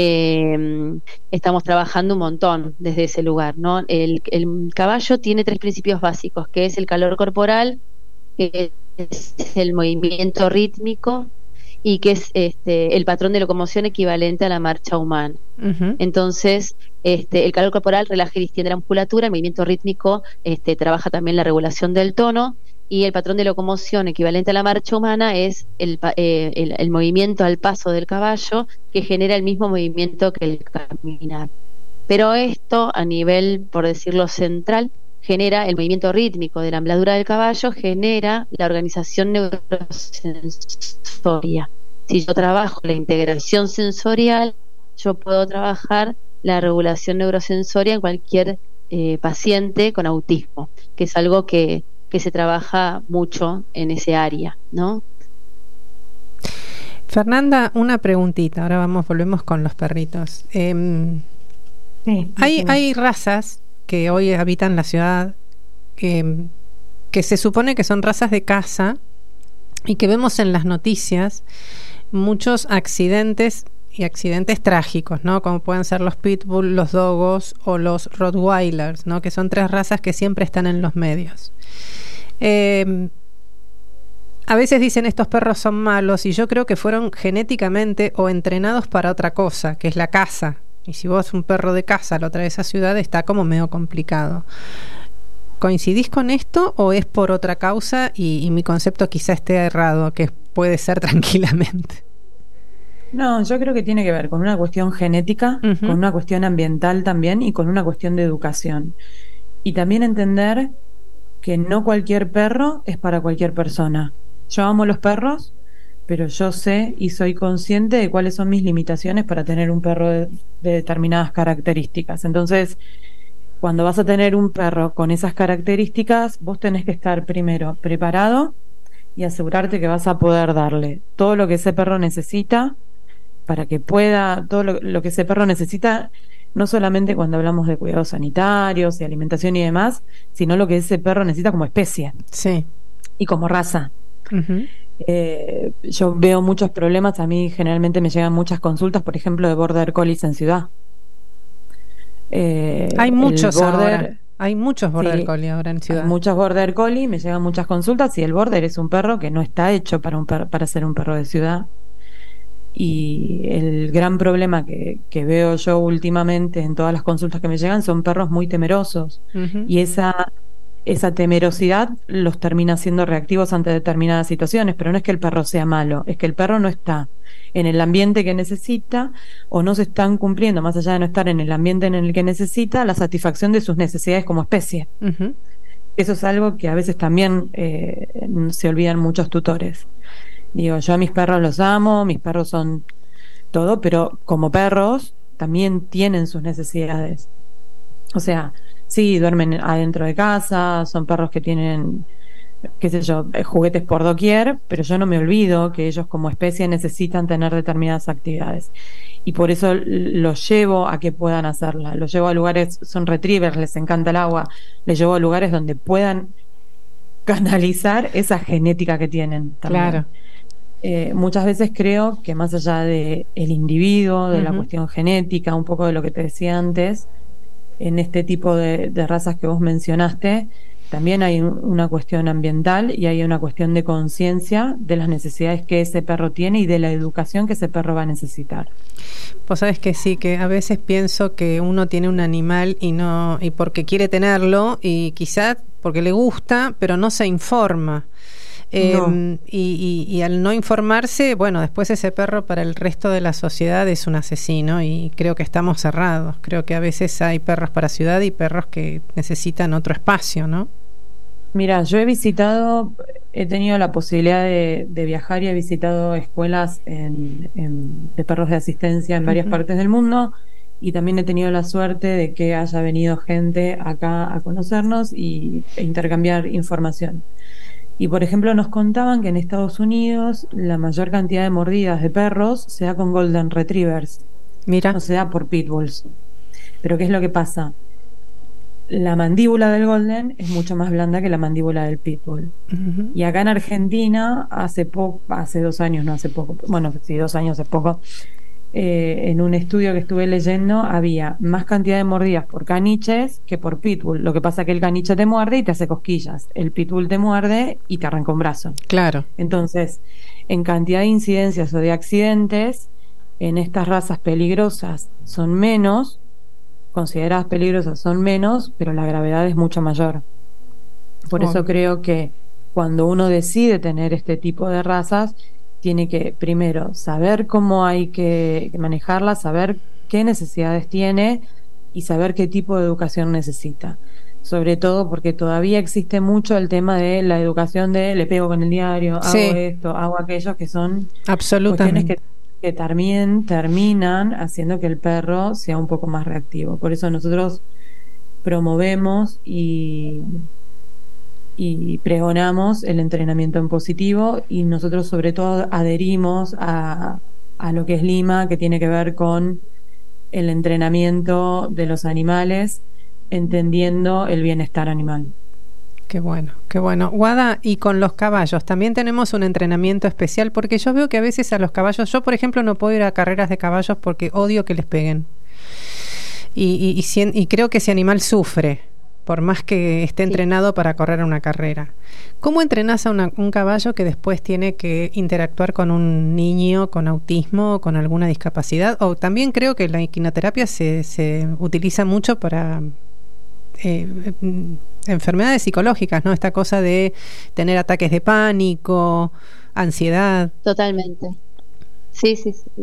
estamos trabajando un montón desde ese lugar, ¿no? El caballo tiene 3 principios básicos, que es el calor corporal, que es el movimiento rítmico y que es el patrón de locomoción equivalente a la marcha humana. Entonces, el calor corporal relaja y distiende la musculatura, el movimiento rítmico trabaja también la regulación del tono, y el patrón de locomoción equivalente a la marcha humana es el movimiento al paso del caballo, que genera el mismo movimiento que el caminar. Pero esto, a nivel, por decirlo, central, genera el movimiento rítmico de la ambladura del caballo, genera la organización neurosensoria. Si yo trabajo la integración sensorial, yo puedo trabajar la regulación neurosensoria en cualquier paciente con autismo, que es algo que se trabaja mucho en ese área, ¿no? Fernanda, una preguntita. Ahora volvemos con los perritos. Hay razas que hoy habitan la ciudad que se supone que son razas de caza y que vemos en las noticias muchos accidentes y accidentes trágicos, ¿no? Como pueden ser los pitbull, los dogos o los rottweilers, ¿no? Que son 3 razas que siempre están en los medios. A veces dicen estos perros son malos, y yo creo que fueron genéticamente o entrenados para otra cosa, que es la caza. Y si vos un perro de caza lo traes a ciudad, está como medio complicado. ¿Coincidís con esto o es por otra causa y mi concepto quizá esté errado, que puede ser tranquilamente? No, yo creo que tiene que ver con una cuestión genética, con una cuestión ambiental también y con una cuestión de educación. Y también entender que no cualquier perro es para cualquier persona. Yo amo los perros, pero yo sé y soy consciente de cuáles son mis limitaciones para tener un perro de determinadas características. Entonces, cuando vas a tener un perro con esas características, vos tenés que estar primero preparado y asegurarte que vas a poder darle todo lo que ese perro necesita para que pueda, todo lo que ese perro necesita, no solamente cuando hablamos de cuidados sanitarios y alimentación y demás, sino lo que ese perro necesita como especie. Sí. Y como raza. Uh-huh. Yo veo muchos problemas, a mí generalmente me llegan muchas consultas, por ejemplo, de border collies en ciudad. Hay muchos ahora. Hay muchos border collie ahora en ciudad. Hay muchos border collie, me llegan muchas consultas y el border es un perro que no está hecho para ser un perro de ciudad. Y el gran problema que veo yo últimamente en todas las consultas que me llegan son perros muy temerosos. Uh-huh. Y esa temerosidad los termina siendo reactivos ante determinadas situaciones, pero no es que el perro sea malo, es que el perro no está en el ambiente que necesita o no se están cumpliendo, más allá de no estar en el ambiente en el que necesita, la satisfacción de sus necesidades como especie. Uh-huh. Eso es algo que a veces también se olvidan muchos tutores. Digo, yo a mis perros los amo, mis perros son todo, pero como perros también tienen sus necesidades. O sea, sí, duermen adentro de casa, son perros que tienen, qué sé yo, juguetes por doquier, pero yo no me olvido que ellos como especie necesitan tener determinadas actividades. Y por eso los llevo a que puedan hacerla. Los llevo a lugares, son retrievers, les encanta el agua, les llevo a lugares donde puedan canalizar esa genética que tienen también. Claro. Muchas veces creo que más allá de el individuo, de la cuestión genética, un poco de lo que te decía antes, en este tipo de razas que vos mencionaste, también hay una cuestión ambiental y hay una cuestión de conciencia de las necesidades que ese perro tiene y de la educación que ese perro va a necesitar. Pues sabes que sí, que a veces pienso que uno tiene un animal y porque quiere tenerlo y quizás porque le gusta, pero no se informa. No. Y al no informarse, bueno, después ese perro para el resto de la sociedad es un asesino y creo que estamos cerrados. Creo que a veces hay perros para ciudad y perros que necesitan otro espacio, ¿no? Mira, yo he tenido la posibilidad de viajar y he visitado escuelas de perros de asistencia en varias partes del mundo y también he tenido la suerte de que haya venido gente acá a conocernos e intercambiar información. Y por ejemplo nos contaban que en Estados Unidos la mayor cantidad de mordidas de perros se da con Golden Retrievers. Mira. No se da por Pitbulls. Pero ¿qué es lo que pasa? La mandíbula del Golden es mucho más blanda que la mandíbula del Pitbull. Uh-huh. Y acá en Argentina hace 2 años, no hace poco, bueno, sí, 2 años es poco, en un estudio que estuve leyendo había más cantidad de mordidas por caniches que por pitbull. Lo que pasa es que el caniche te muerde y te hace cosquillas, el pitbull te muerde y te arranca un brazo. Claro. Entonces, en cantidad de incidencias o de accidentes, en estas razas peligrosas son menos, consideradas peligrosas son menos, pero la gravedad es mucho mayor. Por eso creo que cuando uno decide tener este tipo de razas, tiene que primero saber cómo hay que manejarla, saber qué necesidades tiene y saber qué tipo de educación necesita. Sobre todo porque todavía existe mucho el tema de la educación de le pego con el diario, hago esto, hago aquello, que son absolutamente cuestiones que también terminan haciendo que el perro sea un poco más reactivo. Por eso nosotros promovemos y pregonamos el entrenamiento en positivo y nosotros sobre todo adherimos a lo que es Lima, que tiene que ver con el entrenamiento de los animales, entendiendo el bienestar animal. Qué bueno, qué bueno. Guada, y con los caballos, también tenemos un entrenamiento especial, porque yo veo que a veces a los caballos, yo por ejemplo no puedo ir a carreras de caballos porque odio que les peguen. Y creo que ese animal sufre, por más que esté entrenado para correr una carrera. ¿Cómo entrenás a un caballo que después tiene que interactuar con un niño con autismo o con alguna discapacidad? O también creo que la equinoterapia se utiliza mucho para enfermedades psicológicas, ¿no? Esta cosa de tener ataques de pánico, ansiedad. Totalmente. Sí.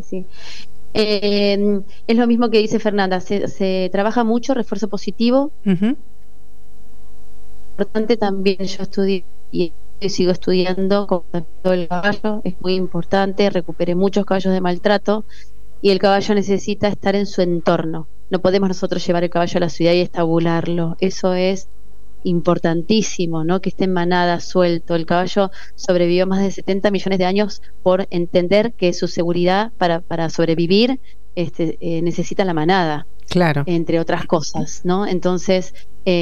Es lo mismo que dice Fernanda, se trabaja mucho refuerzo positivo. Uh-huh. importante también, yo estudié y sigo estudiando con el caballo, es muy importante, recuperé muchos caballos de maltrato y el caballo necesita estar en su entorno. No podemos nosotros llevar el caballo a la ciudad y estabularlo, eso es importantísimo, ¿no? Que esté en manada, suelto. El caballo sobrevivió más de 70 millones de años por entender que su seguridad para sobrevivir necesita la manada, claro, entre otras cosas, ¿no? Entonces,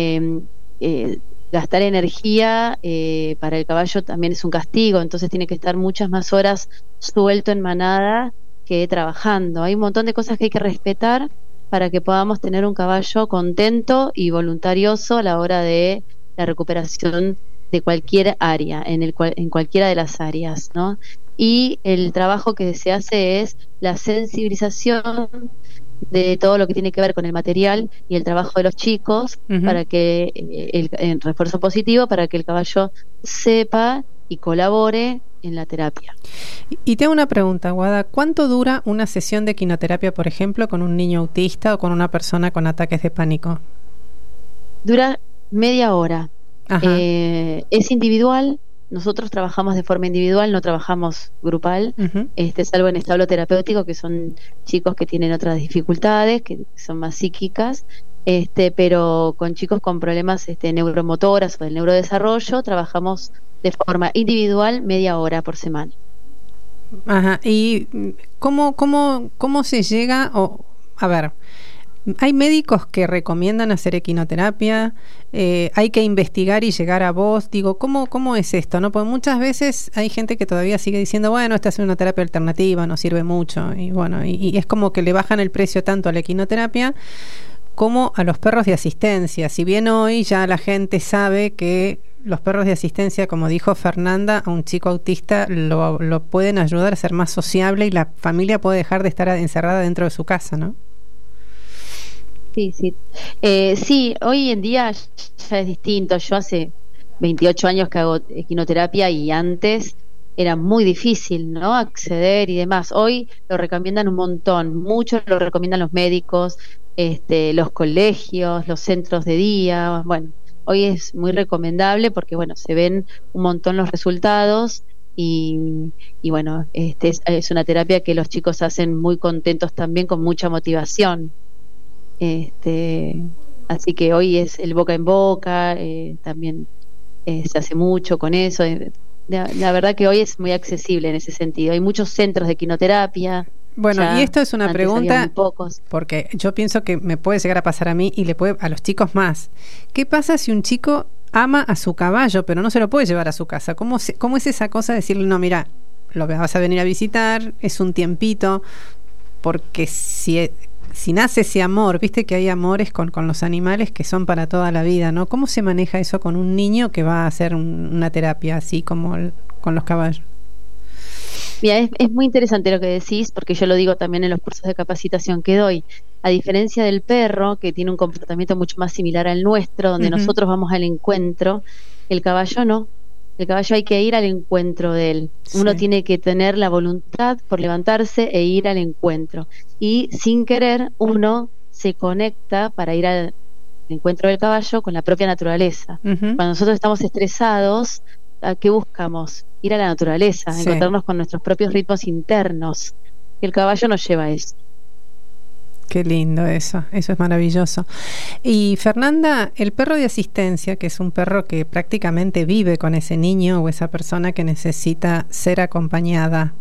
gastar energía para el caballo también es un castigo, entonces tiene que estar muchas más horas suelto en manada que trabajando. Hay un montón de cosas que hay que respetar para que podamos tener un caballo contento y voluntarioso a la hora de la recuperación de cualquier área, en cualquiera de las áreas, ¿no? Y el trabajo que se hace es la sensibilización de todo lo que tiene que ver con el material y el trabajo de los chicos, para que el refuerzo positivo, para que el caballo sepa y colabore en la terapia. Y te hago una pregunta, Guada, ¿cuánto dura una sesión de equinoterapia, por ejemplo, con un niño autista o con una persona con ataques de pánico? Dura media hora. Es individual. Nosotros trabajamos de forma individual, no trabajamos grupal, salvo en establo terapéutico, que son chicos que tienen otras dificultades, que son más psíquicas, pero con chicos con problemas neuromotoras o del neurodesarrollo, trabajamos de forma individual media hora por semana. Ajá. ¿Y cómo se llega? A ver, hay médicos que recomiendan hacer equinoterapia, hay que investigar y llegar a vos. Digo, ¿cómo es esto? ¿No? Porque muchas veces hay gente que todavía sigue diciendo, bueno, esta es una terapia alternativa, no sirve mucho. Y bueno, y es como que le bajan el precio tanto a la equinoterapia como a los perros de asistencia. Si bien hoy ya la gente sabe que los perros de asistencia, como dijo Fernanda, a un chico autista lo pueden ayudar a ser más sociable y la familia puede dejar de estar encerrada dentro de su casa, ¿no? Sí. Sí, hoy en día ya es distinto. Yo hace 28 años que hago equinoterapia y antes era muy difícil, ¿no? Acceder y demás. Hoy lo recomiendan un montón, mucho lo recomiendan los médicos, los colegios, los centros de día. Bueno, hoy es muy recomendable porque, bueno, se ven un montón los resultados y bueno, es una terapia que los chicos hacen muy contentos también, con mucha motivación. Así que hoy es el boca en boca, también se hace mucho con eso. La verdad que hoy es muy accesible en ese sentido. Hay muchos centros de equinoterapia. Bueno, y esto es una pregunta, porque yo pienso que me puede llegar a pasar a mí y le puede a los chicos más. ¿Qué pasa si un chico ama a su caballo, pero no se lo puede llevar a su casa? ¿Cómo es esa cosa de decirle, no, mira, lo vas a venir a visitar, es un tiempito? Porque si nace ese amor, viste que hay amores con los animales que son para toda la vida, ¿no? ¿Cómo se maneja eso con un niño que va a hacer una terapia así como con los caballos? Mira, es muy interesante lo que decís, porque yo lo digo también en los cursos de capacitación que doy. A diferencia del perro, que tiene un comportamiento mucho más similar al nuestro, donde nosotros vamos al encuentro, el caballo no. El caballo hay que ir al encuentro de él. Uno tiene que tener la voluntad por levantarse e ir al encuentro. Y sin querer, uno se conecta para ir al encuentro del caballo con la propia naturaleza. Cuando nosotros estamos estresados, ¿a qué buscamos? Ir a la naturaleza, encontrarnos con nuestros propios ritmos internos. Y el caballo nos lleva a eso. Qué lindo eso es maravilloso. Y Fernanda, el perro de asistencia, que es un perro que prácticamente vive con ese niño o esa persona que necesita ser acompañada,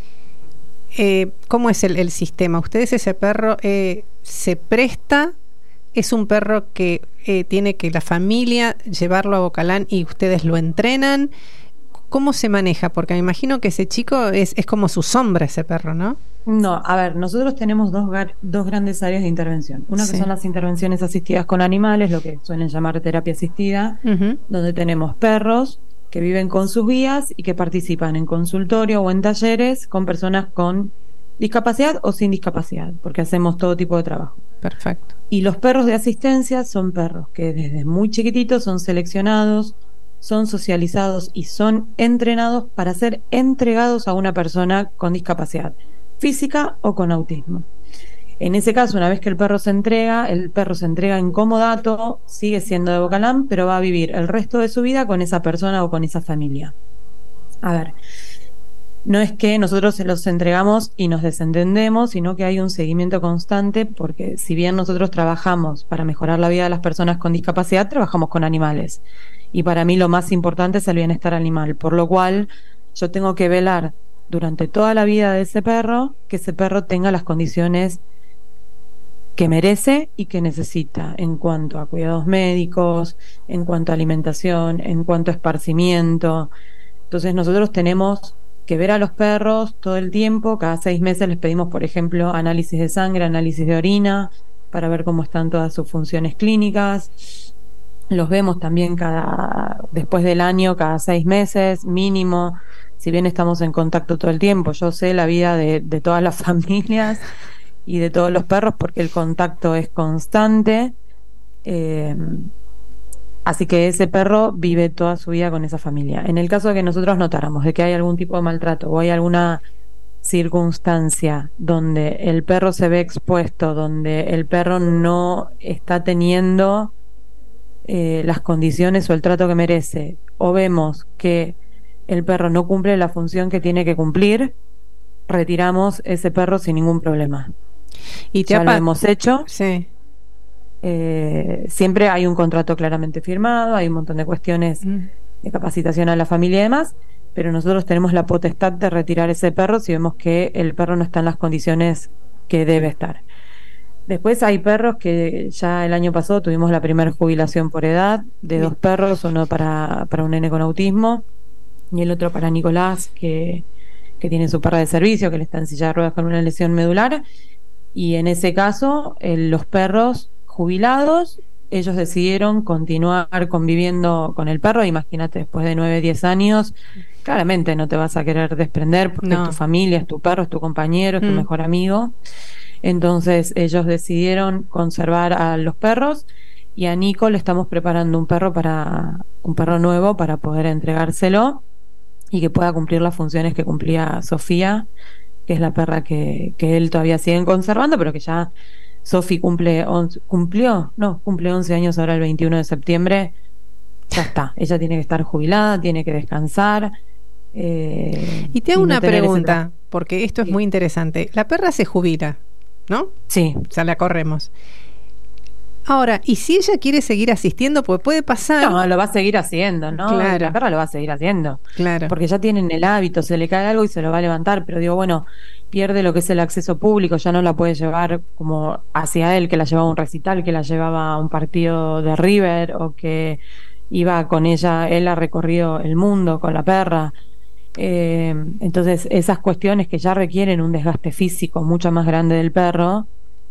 ¿cómo es el sistema? ¿Ustedes ese perro se presta? ¿Es un perro que tiene que la familia llevarlo a Bocalán y ustedes lo entrenan? ¿Cómo se maneja? Porque me imagino que ese chico es como su sombra, ese perro, ¿no? No, a ver, nosotros tenemos dos grandes áreas de intervención. Una que son las intervenciones asistidas con animales, lo que suelen llamar terapia asistida, donde tenemos perros que viven con sus guías y que participan en consultorio o en talleres con personas con discapacidad o sin discapacidad, porque hacemos todo tipo de trabajo. Perfecto. Y los perros de asistencia son perros que desde muy chiquititos son seleccionados, son socializados y son entrenados para ser entregados a una persona con discapacidad física o con autismo. En ese caso, una vez que el perro se entrega en comodato, sigue siendo de Bocalán, pero va a vivir el resto de su vida con esa persona o con esa familia. A ver, no es que nosotros se los entregamos y nos desentendemos, sino que hay un seguimiento constante, porque si bien nosotros trabajamos para mejorar la vida de las personas con discapacidad, trabajamos con animales. Y para mí lo más importante es el bienestar animal, por lo cual yo tengo que velar durante toda la vida de ese perro, que ese perro tenga las condiciones que merece y que necesita en cuanto a cuidados médicos, en cuanto a alimentación, en cuanto a esparcimiento. Entonces nosotros tenemos que ver a los perros todo el tiempo. Cada 6 meses les pedimos, por ejemplo, análisis de sangre, análisis de orina, para ver cómo están todas sus funciones clínicas. Los vemos también después del año, cada 6 meses mínimo. Si bien estamos en contacto todo el tiempo, yo sé la vida de todas las familias y de todos los perros, porque el contacto es constante. Así que ese perro vive toda su vida con esa familia. En el caso de que nosotros notáramos de que hay algún tipo de maltrato o hay alguna circunstancia donde el perro se ve expuesto, donde el perro no está teniendo las condiciones o el trato que merece, o vemos que el perro no cumple la función que tiene que cumplir, retiramos ese perro sin ningún problema. ¿Y ya lo hemos hecho? Sí. Siempre hay un contrato claramente firmado, hay un montón de cuestiones de capacitación a la familia y demás, pero nosotros tenemos la potestad de retirar ese perro si vemos que el perro no está en las condiciones que debe estar. Después hay perros que ya el año pasado tuvimos la primera jubilación por edad de 2 perros, uno para un nene con autismo y el otro para Nicolás, que tiene su perra de servicio, que le está en silla de ruedas con una lesión medular. Y en ese caso, los perros jubilados, ellos decidieron continuar conviviendo con el perro. Imagínate, después de 9, 10 años, claramente no te vas a querer desprender, porque es tu familia, es tu perro, es tu compañero, es tu mejor amigo. Entonces ellos decidieron conservar a los perros, y a Nico le estamos preparando un perro nuevo para poder entregárselo y que pueda cumplir las funciones que cumplía Sofía, que es la perra que él todavía siguen conservando, pero que ya Sofi cumple 11 años ahora el 21 de septiembre. Ya está, ella tiene que estar jubilada, tiene que descansar. Y te hago una pregunta, porque esto es muy interesante. La perra se jubila, ¿no? Sí. O sea, la corremos. Ahora, ¿y si ella quiere seguir asistiendo? Pues puede pasar. No, lo va a seguir haciendo, ¿no? Claro. La perra lo va a seguir haciendo. Claro. Porque ya tienen el hábito, se le cae algo y se lo va a levantar, pero digo, bueno, pierde lo que es el acceso público, ya no la puede llevar como hacia él, que la llevaba a un recital, que la llevaba a un partido de River, o que iba con ella, él ha recorrido el mundo con la perra. Entonces, esas cuestiones que ya requieren un desgaste físico mucho más grande del perro,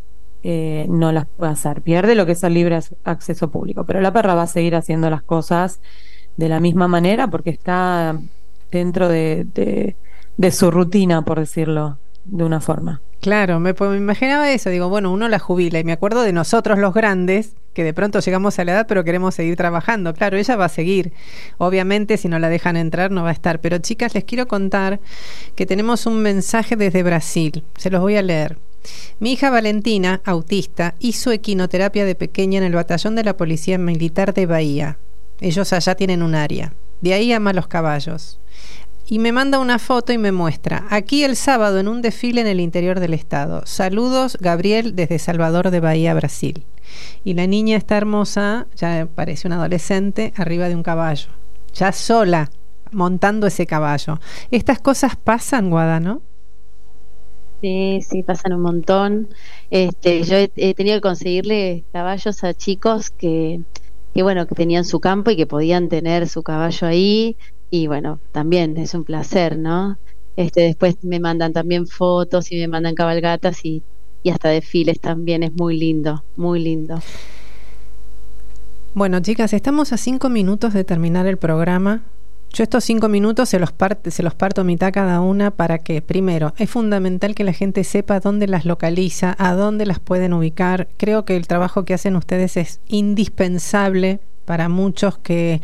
no las puede hacer, pierde lo que es el libre acceso público, pero la perra va a seguir haciendo las cosas de la misma manera porque está dentro de su rutina, por decirlo de una forma. Claro, me imaginaba eso, digo, bueno, uno la jubila y me acuerdo de nosotros los grandes, que de pronto llegamos a la edad pero queremos seguir trabajando. Claro, ella va a seguir, obviamente si no la dejan entrar no va a estar, pero chicas, les quiero contar que tenemos un mensaje desde Brasil, se los voy a leer. Mi hija Valentina, autista, hizo equinoterapia de pequeña en el batallón de la Policía Militar de Bahía. Ellos allá tienen un área. De ahí ama los caballos. Y me manda una foto y me muestra. Aquí el sábado en un desfile en el interior del estado. Saludos, Gabriel, desde Salvador de Bahía, Brasil. Y la niña está hermosa, ya parece una adolescente, arriba de un caballo. Ya sola, montando ese caballo. Estas cosas pasan, Guada, ¿no? Sí, pasan un montón. Yo he tenido que conseguirle caballos a chicos que tenían su campo y que podían tener su caballo ahí, y bueno, también es un placer, ¿no? Después me mandan también fotos y me mandan cabalgatas y hasta desfiles también, es muy lindo, muy lindo. Bueno, chicas, estamos a 5 minutos de terminar el programa. Yo estos 5 minutos se los parto a mitad cada una para que, primero, es fundamental que la gente sepa dónde las localiza, a dónde las pueden ubicar. Creo que el trabajo que hacen ustedes es indispensable para muchos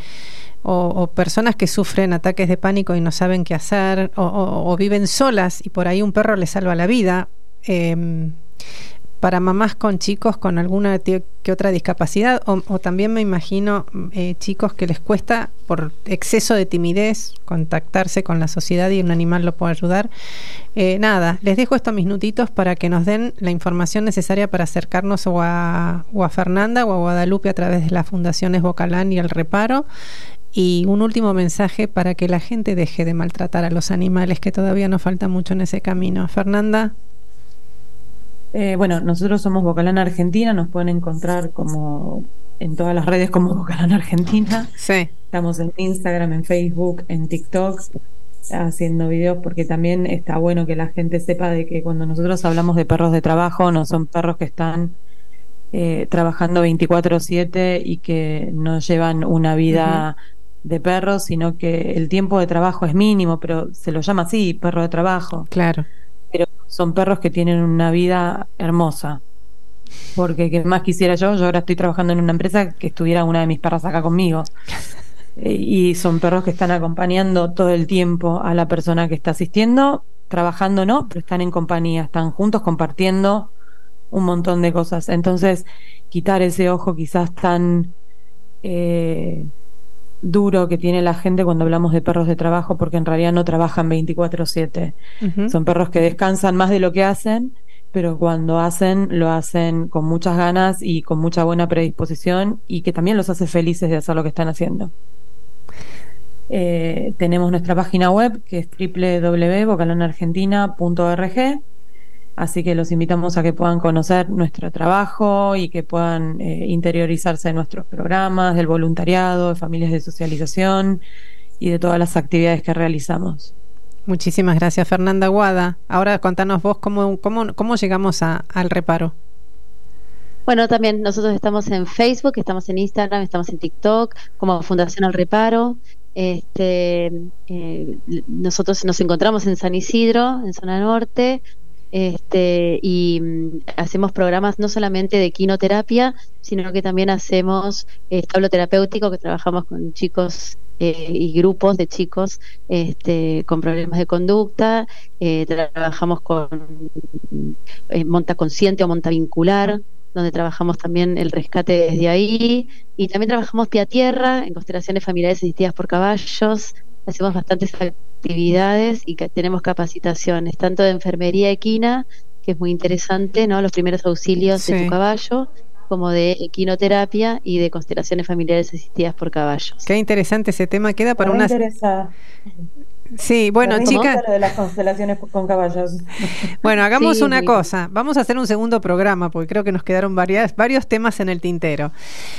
o personas que sufren ataques de pánico y no saben qué hacer, o viven solas y por ahí un perro les salva la vida. para mamás con chicos con alguna que otra discapacidad o también me imagino chicos que les cuesta por exceso de timidez contactarse con la sociedad y un animal lo puede ayudar. Nada, les dejo estos minutitos para que nos den la información necesaria para acercarnos o a Fernanda o a Guadalupe a través de las fundaciones Bocalán y El Reparo. Y un último mensaje para que la gente deje de maltratar a los animales, que todavía nos falta mucho en ese camino. Fernanda. Bueno, nosotros somos Bocalán Argentina, nos pueden encontrar como en todas las redes como Bocalán Argentina. Sí. Estamos en Instagram, en Facebook, en TikTok, haciendo videos, porque también está bueno que la gente sepa de que cuando nosotros hablamos de perros de trabajo, no son perros que están trabajando 24/7 y que no llevan una vida de perros, sino que el tiempo de trabajo es mínimo, pero se lo llama así, perro de trabajo. Claro. Pero son perros que tienen una vida hermosa, porque ¿qué más quisiera yo? Yo ahora estoy trabajando en una empresa que estuviera una de mis perras acá conmigo, y son perros que están acompañando todo el tiempo a la persona que está asistiendo, trabajando no, pero están en compañía, están juntos compartiendo un montón de cosas. Entonces, quitar ese ojo quizás tan duro que tiene la gente cuando hablamos de perros de trabajo, porque en realidad no trabajan 24/7. Son perros que descansan más de lo que hacen, pero cuando hacen, lo hacen con muchas ganas y con mucha buena predisposición, y que también los hace felices de hacer lo que están haciendo. Tenemos nuestra página web, que es www.bocalanargentina.org, así que los invitamos a que puedan conocer nuestro trabajo y que puedan interiorizarse de nuestros programas, del voluntariado, de familias de socialización y de todas las actividades que realizamos. Muchísimas gracias, Fernanda Guada. Ahora contanos vos cómo llegamos al reparo. Bueno, también nosotros estamos en Facebook, estamos en Instagram, estamos en TikTok como Fundación El Reparo. Nosotros nos encontramos en San Isidro, en zona norte. Y hacemos programas no solamente de quinoterapia, sino que también hacemos establo terapéutico, que trabajamos con chicos y grupos de chicos con problemas de conducta. Trabajamos con monta consciente o monta vincular, donde trabajamos también el rescate desde ahí, y también trabajamos pie a tierra en constelaciones familiares asistidas por caballos. Hacemos bastantes actividades y que tenemos capacitaciones, tanto de enfermería equina, que es muy interesante, ¿no? Los primeros auxilios de tu caballo, como de equinoterapia y de constelaciones familiares asistidas por caballos. Qué interesante ese tema, queda para una... Sí, bueno, chicas, lo de las constelaciones con caballos. Bueno, hagamos una cosa. Vamos a hacer un segundo programa porque creo que nos quedaron varios temas en el tintero.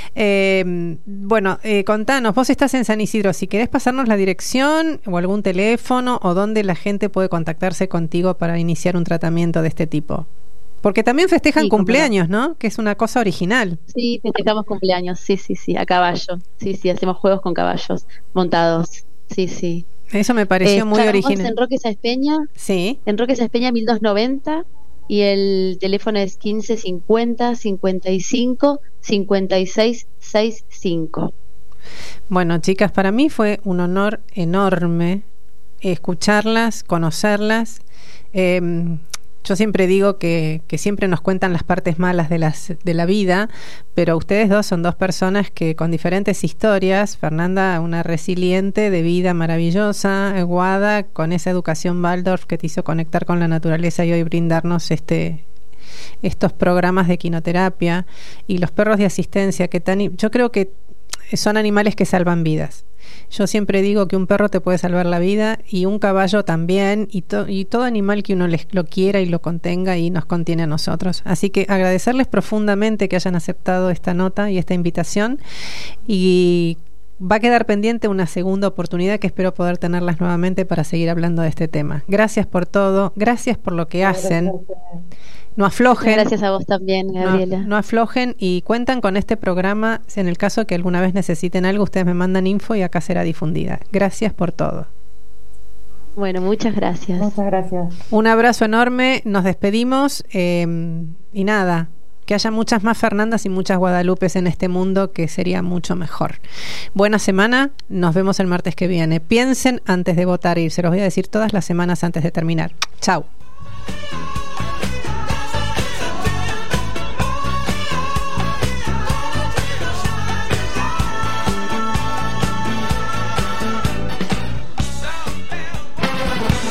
Contanos, vos estás en San Isidro. Si querés pasarnos la dirección o algún teléfono o dónde la gente puede contactarse contigo para iniciar un tratamiento de este tipo. Porque también festejan cumpleaños, ¿no? Que es una cosa original. Sí, festejamos cumpleaños. Sí, a caballo. Sí, hacemos juegos con caballos montados. Sí. Eso me pareció muy original. En Roque Sáenz Peña. Sí. En Roque Sáenz Peña 1290 y el teléfono es 1550 55 56 65. Bueno, chicas, para mí fue un honor enorme escucharlas, conocerlas. Yo siempre digo que siempre nos cuentan las partes malas de la vida, pero ustedes dos son dos personas que con diferentes historias, Fernanda, una resiliente de vida maravillosa, Guada, con esa educación Waldorf que te hizo conectar con la naturaleza y hoy brindarnos estos programas de quinoterapia, y los perros de asistencia, yo creo que son animales que salvan vidas. Yo siempre digo que un perro te puede salvar la vida y un caballo también, y todo animal que uno lo quiera y lo contenga y nos contiene a nosotros. Así que agradecerles profundamente que hayan aceptado esta nota y esta invitación, y va a quedar pendiente una segunda oportunidad que espero poder tenerlas nuevamente para seguir hablando de este tema. Gracias por todo, gracias por lo que hacen. No aflojen. Gracias a vos también, Gabriela. No aflojen y cuentan con este programa. En el caso que alguna vez necesiten algo, ustedes me mandan info y acá será difundida. Gracias por todo. Bueno, muchas gracias. Muchas gracias. Un abrazo enorme, nos despedimos y nada, que haya muchas más Fernandas y muchas Guadalupes en este mundo, que sería mucho mejor. Buena semana, nos vemos el martes que viene. Piensen antes de votar y se los voy a decir todas las semanas antes de terminar. Chau.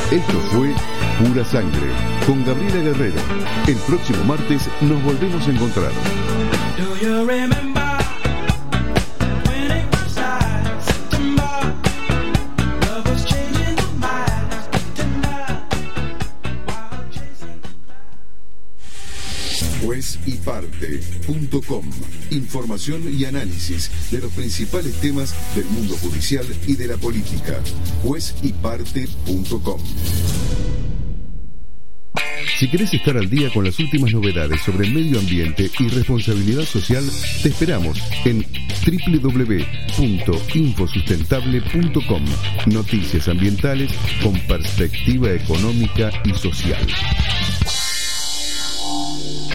Esto fue Pura Sangre con Gabriela Guerrero. El próximo martes nos volvemos a encontrar. Juezyparte.com. Información y análisis de los principales temas del mundo judicial y de la política. Juezyparte.com. Si querés estar al día con las últimas novedades sobre el medio ambiente y responsabilidad social, te esperamos en www.infosustentable.com. Noticias ambientales con perspectiva económica y social.